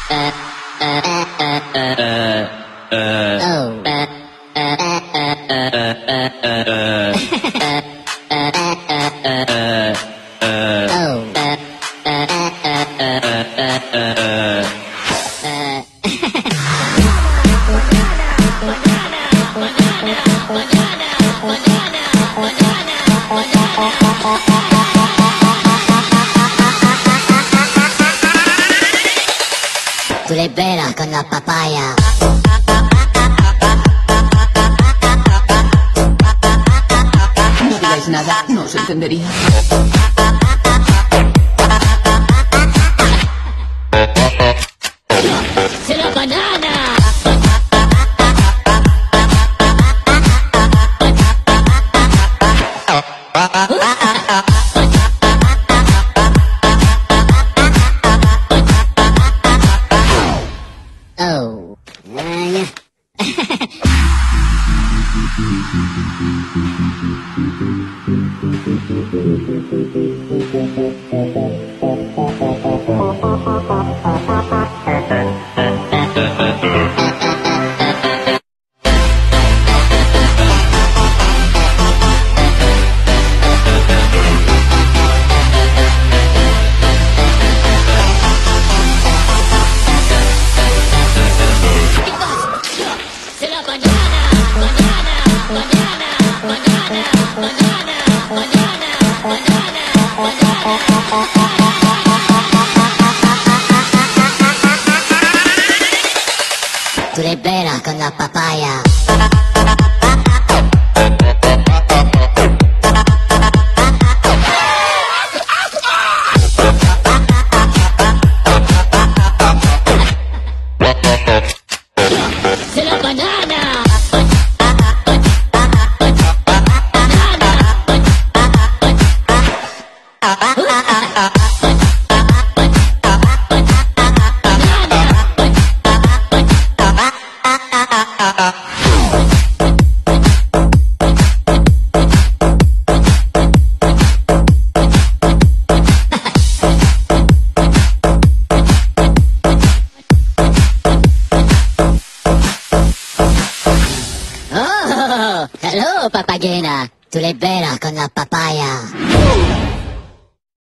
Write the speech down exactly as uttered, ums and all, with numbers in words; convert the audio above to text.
Tú le veras con la papaya. No digáis nada, no os entendería. ¡Se la banana! Oh. Tú le veras con la papaya. ¡Se la banana! Oh, hello, papagena. Tú le veras con la papaya.